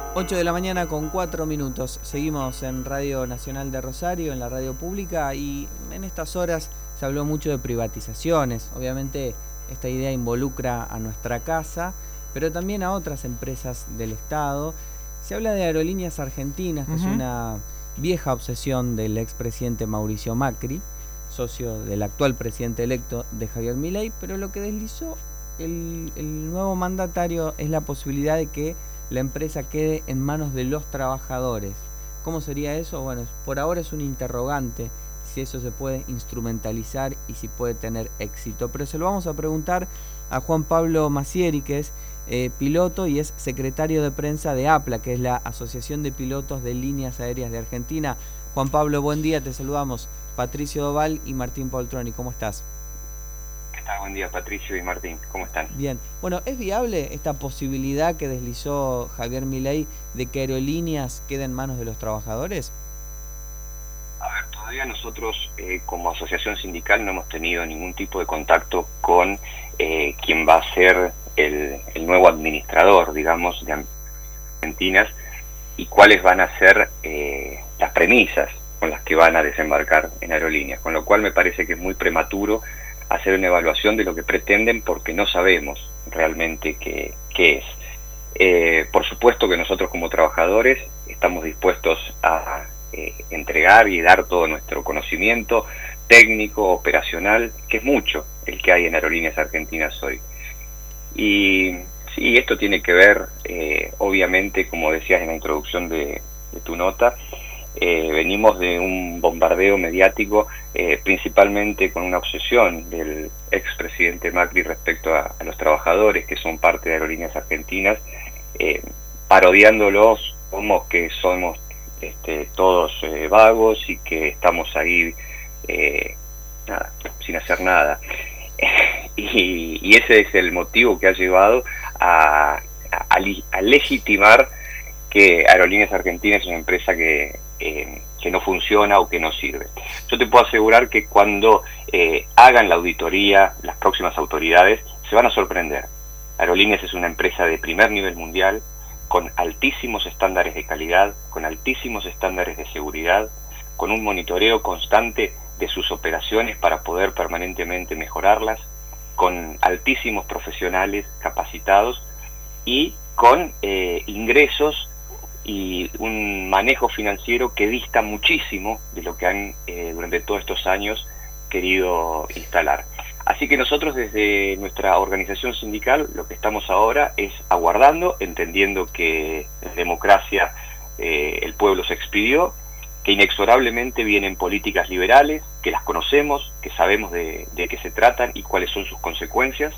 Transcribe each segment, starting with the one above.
8 de la mañana con 4 minutos. Seguimos en Radio Nacional de Rosario, en la radio pública, y en estas horas se habló mucho de privatizaciones. Obviamente esta idea involucra a nuestra casa, pero también a otras empresas del Estado. Se habla de Aerolíneas Argentinas, que es una vieja obsesión del expresidente Mauricio Macri, socio del actual presidente electo de Javier Milei, pero lo que deslizó el nuevo mandatario es la posibilidad de que la empresa quede en manos de los trabajadores. ¿Cómo sería eso? Bueno, por ahora es un interrogante si eso se puede instrumentalizar y si puede tener éxito. Pero se lo vamos a preguntar a Juan Pablo Massieri, que es piloto y es secretario de prensa de APLA, que es la Asociación de Pilotos de Líneas Aéreas de Argentina. Juan Pablo, buen día, te saludamos. Patricio Doval y Martín Poltroni, ¿cómo estás? Buen día, Patricio y Martín, ¿cómo están? Bien, bueno, ¿es viable esta posibilidad que deslizó Javier Milei de que Aerolíneas quede en manos de los trabajadores? A ver, todavía nosotros como asociación sindical no hemos tenido ningún tipo de contacto con quien va a ser el nuevo administrador, digamos, de Argentinas, y cuáles van a ser las premisas con las que van a desembarcar en Aerolíneas, con lo cual me parece que es muy prematuro hacer una evaluación de lo que pretenden porque no sabemos realmente qué es. Por supuesto que nosotros como trabajadores estamos dispuestos a entregar y dar todo nuestro conocimiento técnico, operacional, que es mucho el que hay en Aerolíneas Argentinas hoy. Y sí, esto tiene que ver, obviamente, como decías en la introducción de tu nota, venimos de un bombardeo mediático, principalmente con una obsesión del expresidente Macri respecto a los trabajadores que son parte de Aerolíneas Argentinas, parodiándolos como que somos todos vagos y que estamos ahí nada, sin hacer nada. Y ese es el motivo que ha llevado a legitimar que Aerolíneas Argentinas es una empresa que no funciona o que no sirve. Yo te puedo asegurar que cuando hagan la auditoría, las próximas autoridades se van a sorprender. Aerolíneas es una empresa de primer nivel mundial, con altísimos estándares de calidad, con altísimos estándares de seguridad, con un monitoreo constante de sus operaciones para poder permanentemente mejorarlas, con altísimos profesionales capacitados y con ingresos y un manejo financiero que dista muchísimo de lo que han durante todos estos años querido instalar. Así que nosotros desde nuestra organización sindical lo que estamos ahora es aguardando, entendiendo que en democracia el pueblo se expidió, que inexorablemente vienen políticas liberales, que las conocemos, que sabemos de qué se tratan y cuáles son sus consecuencias,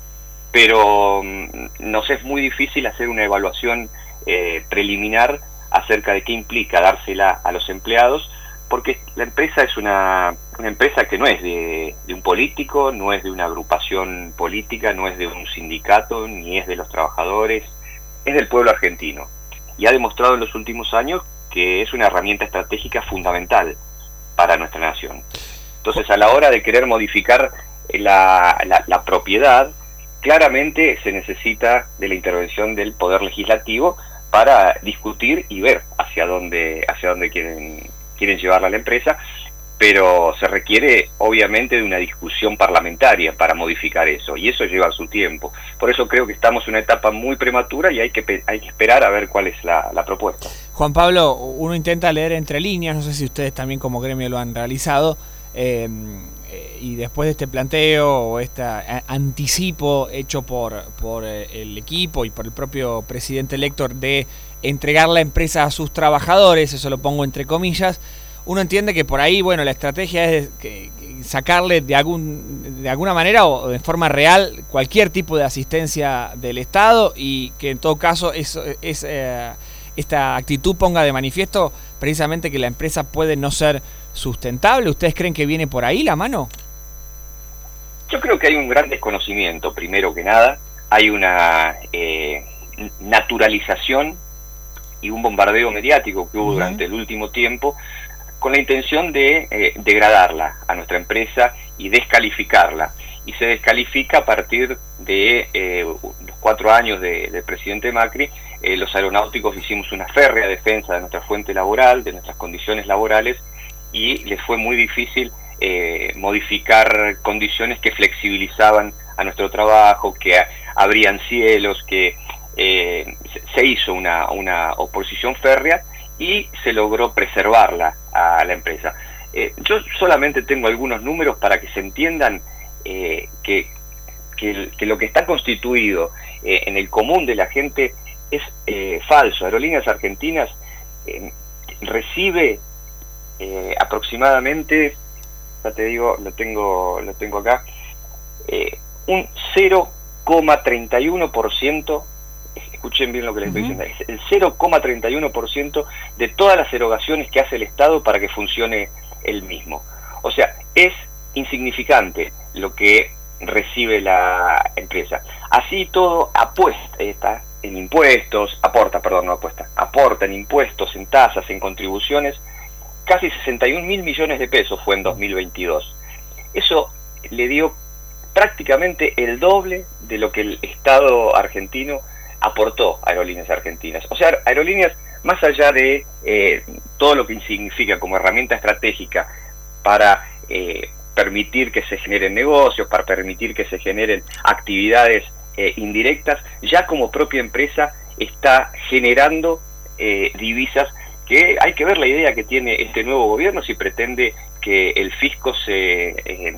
pero nos es muy difícil hacer una evaluación preliminar acerca de qué implica dársela a los empleados, porque la empresa es una empresa que no es de un político, no es de una agrupación política, no es de un sindicato, ni es de los trabajadores, es del pueblo argentino. Y ha demostrado en los últimos años que es una herramienta estratégica fundamental para nuestra nación. Entonces, a la hora de querer modificar la propiedad, claramente se necesita de la intervención del Poder Legislativo para discutir y ver hacia dónde quieren llevarla a la empresa, pero se requiere obviamente de una discusión parlamentaria para modificar eso, y eso lleva su tiempo. Por eso creo que estamos en una etapa muy prematura y hay que esperar a ver cuál es la propuesta. Juan Pablo, uno intenta leer entre líneas, no sé si ustedes también como gremio lo han realizado, y después de este planteo o este anticipo hecho por el equipo y por el propio presidente electo de entregar la empresa a sus trabajadores, eso lo pongo entre comillas, uno entiende que por ahí, bueno, la estrategia es que sacarle de alguna manera o de forma real cualquier tipo de asistencia del Estado, y que en todo caso esta actitud ponga de manifiesto precisamente que la empresa puede no ser sustentable. ¿Ustedes creen que viene por ahí la mano? Yo creo que hay un gran desconocimiento, primero que nada. Hay una naturalización y un bombardeo mediático que hubo durante el último tiempo con la intención de degradarla a nuestra empresa y descalificarla. Y se descalifica a partir de los 4 años del presidente Macri, los aeronáuticos hicimos una férrea defensa de nuestra fuente laboral, de nuestras condiciones laborales, y les fue muy difícil modificar condiciones que flexibilizaban a nuestro trabajo, que abrían cielos, que se hizo una oposición férrea y se logró preservarla a la empresa. Yo solamente tengo algunos números para que se entiendan que lo que está constituido en el común de la gente es falso. Aerolíneas Argentinas recibe aproximadamente, ya te digo, lo tengo acá, un 0,31%, escuchen bien lo que les estoy diciendo, es el 0,31% de todas las erogaciones que hace el Estado para que funcione el mismo. O sea, es insignificante lo que recibe la empresa. Así todo apuesta en impuestos, aporta en impuestos, en tasas, en contribuciones, casi 61.000 millones de pesos fue en 2022. Eso le dio prácticamente el doble de lo que el Estado argentino aportó a Aerolíneas Argentinas. O sea, Aerolíneas, más allá de todo lo que significa como herramienta estratégica para permitir que se generen negocios, para permitir que se generen actividades indirectas, ya como propia empresa está generando divisas, que hay que ver la idea que tiene este nuevo gobierno si pretende que el fisco se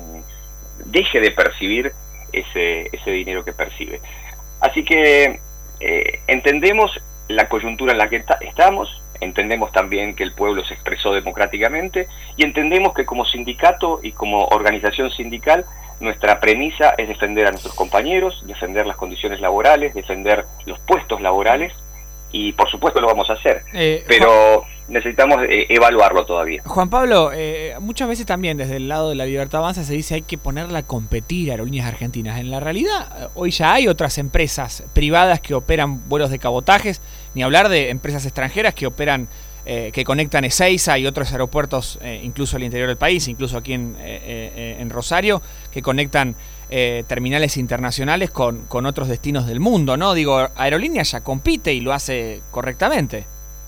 deje de percibir ese dinero que percibe. Así que entendemos la coyuntura en la que estamos, entendemos también que el pueblo se expresó democráticamente y entendemos que como sindicato y como organización sindical nuestra premisa es defender a nuestros compañeros, defender las condiciones laborales, defender los puestos laborales y por supuesto lo vamos a hacer, pero necesitamos evaluarlo todavía. Juan Pablo, muchas veces también desde el lado de la Libertad Avanza se dice hay que ponerla a competir a Aerolíneas Argentinas. En la realidad, hoy ya hay otras empresas privadas que operan vuelos de cabotajes, ni hablar de empresas extranjeras que operan, que conectan Ezeiza y otros aeropuertos, incluso al interior del país, incluso aquí en Rosario, que conectan terminales internacionales con otros destinos del mundo, ¿no? Digo, Aerolíneas ya compite y lo hace correctamente.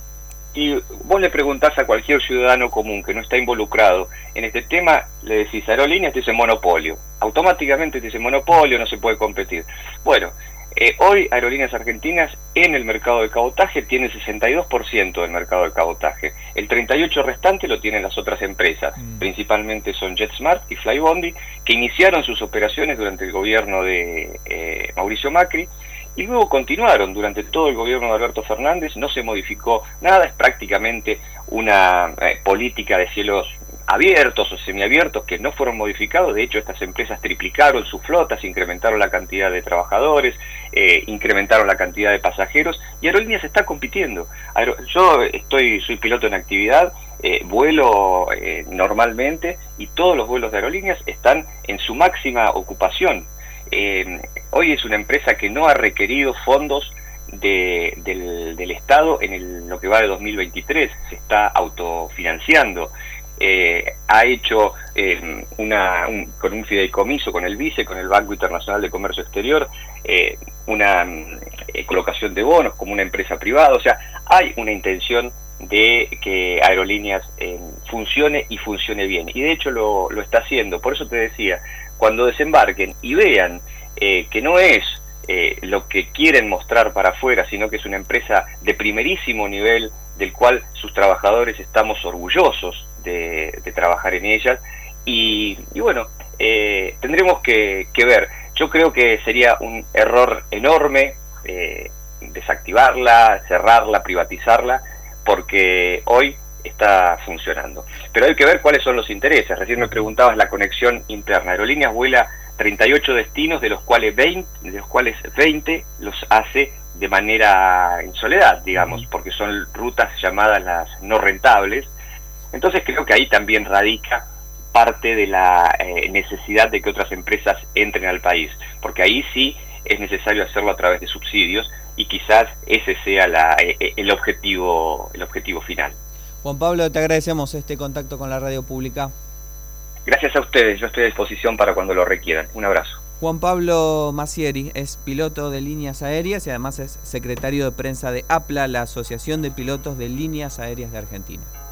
Y vos le preguntás a cualquier ciudadano común que no está involucrado en este tema, le decís Aerolíneas, te dice monopolio. Automáticamente te dice monopolio, no se puede competir. Bueno, hoy Aerolíneas Argentinas en el mercado de cabotaje tiene 62% del mercado de cabotaje. El 38% restante lo tienen las otras empresas, principalmente son JetSmart y Flybondi, que iniciaron sus operaciones durante el gobierno de Mauricio Macri, y luego continuaron durante todo el gobierno de Alberto Fernández. No se modificó nada, es prácticamente una política de cielos abiertos o semiabiertos que no fueron modificados. De hecho, estas empresas triplicaron sus flotas, incrementaron la cantidad de trabajadores, incrementaron la cantidad de pasajeros, y Aerolíneas está compitiendo. Yo soy piloto en actividad, vuelo normalmente, y todos los vuelos de Aerolíneas están en su máxima ocupación. Hoy es una empresa que no ha requerido fondos del Estado en lo que va de 2023, se está autofinanciando. Ha hecho con un fideicomiso, con el BICE, con el Banco Internacional de Comercio Exterior, una colocación de bonos como una empresa privada. O sea, hay una intención de que Aerolíneas funcione y funcione bien, y de hecho lo está haciendo. Por eso te decía, cuando desembarquen y vean que no es lo que quieren mostrar para afuera, sino que es una empresa de primerísimo nivel, del cual sus trabajadores estamos orgullosos de trabajar en ellas, y bueno, tendremos que ver. Yo creo que sería un error enorme desactivarla, cerrarla, privatizarla, porque hoy está funcionando. Pero hay que ver cuáles son los intereses. Recién me preguntabas la conexión interna. Aerolíneas vuela 38 destinos, de los cuales 20 los hace de manera en soledad, digamos, porque son rutas llamadas las no rentables. Entonces creo que ahí también radica parte de la necesidad de que otras empresas entren al país, porque ahí sí es necesario hacerlo a través de subsidios, y quizás ese sea el objetivo final. Juan Pablo, te agradecemos este contacto con la radio pública. Gracias a ustedes, yo estoy a disposición para cuando lo requieran. Un abrazo. Juan Pablo Massieri es piloto de líneas aéreas y además es secretario de prensa de APLA, la Asociación de Pilotos de Líneas Aéreas de Argentina.